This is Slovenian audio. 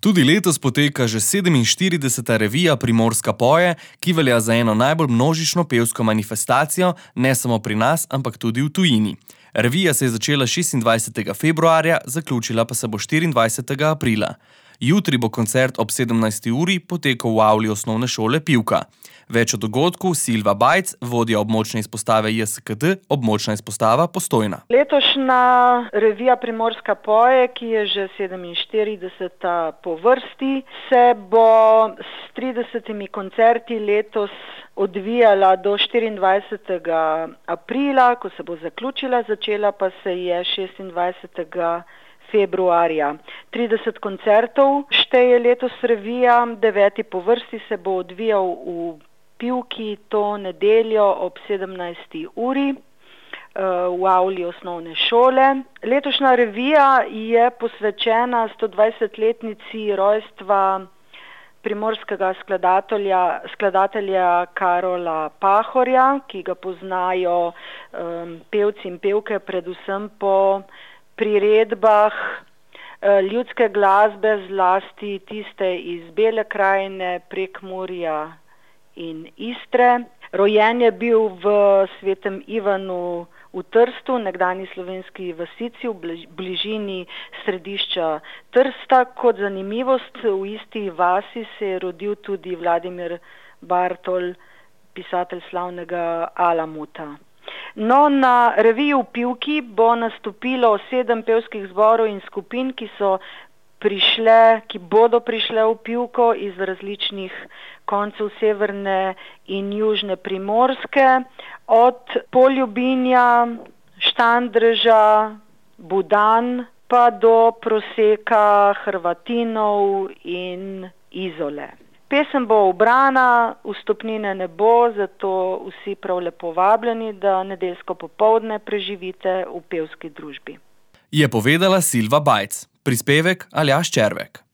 Tudi letos poteka že 47. revija Primorska poje, ki velja za eno najbolj množično pevsko manifestacijo, ne samo pri nas, ampak tudi v tujini. Revija se je začela 26. februarja, zaključila pa se bo 24. aprila. Jutri bo koncert ob 17. uri potekal v avli osnovne šole Pivka. Več o dogodku Silva Bajc, vodja območne izpostave JSKD, območna izpostava Postojna. Letošnja revija Primorska poje, ki je že 47. po vrsti, se bo s 30 koncerti letos odvijala do 24. aprila, ko se bo zaključila, začela pa se je 26. februarja. 30 koncertov šteje letos revija, 9. po vrsti se bo odvijal v Pivki to nedeljo ob 17. uri v avli osnovne šole. Letošnja revija je posvečena 120-letnici rojstva primorskega skladatelja Karola Pahorja, ki ga poznajo pevci in pevke predvsem po priredbah ljudske glasbe, zlasti tiste iz Bele krajine, Prekmurja in Istre. Rojen je bil v Svetem Ivanu v Trstu, nekdanji slovenski vasici v bližini središča Trsta. Kot zanimivost, v isti vasi se je rodil tudi Vladimir Bartol, pisatelj slavnega Alamuta. No, na reviji v Pivki bo nastopilo 7 pevskih zborov in skupin, ki bodo prišle v Pivko iz različnih koncev severne in južne Primorske, od Poljubinja, Štandreža, Budan pa do Proseka, Hrvatinov in Izole. Pesem bo ubrana, vstopnine ne bo, zato vsi prav lepo vabljeni, da nedeljsko popoldne preživite v pevski družbi. Je povedala Silva Bajc, prispevek Aljaž Červek.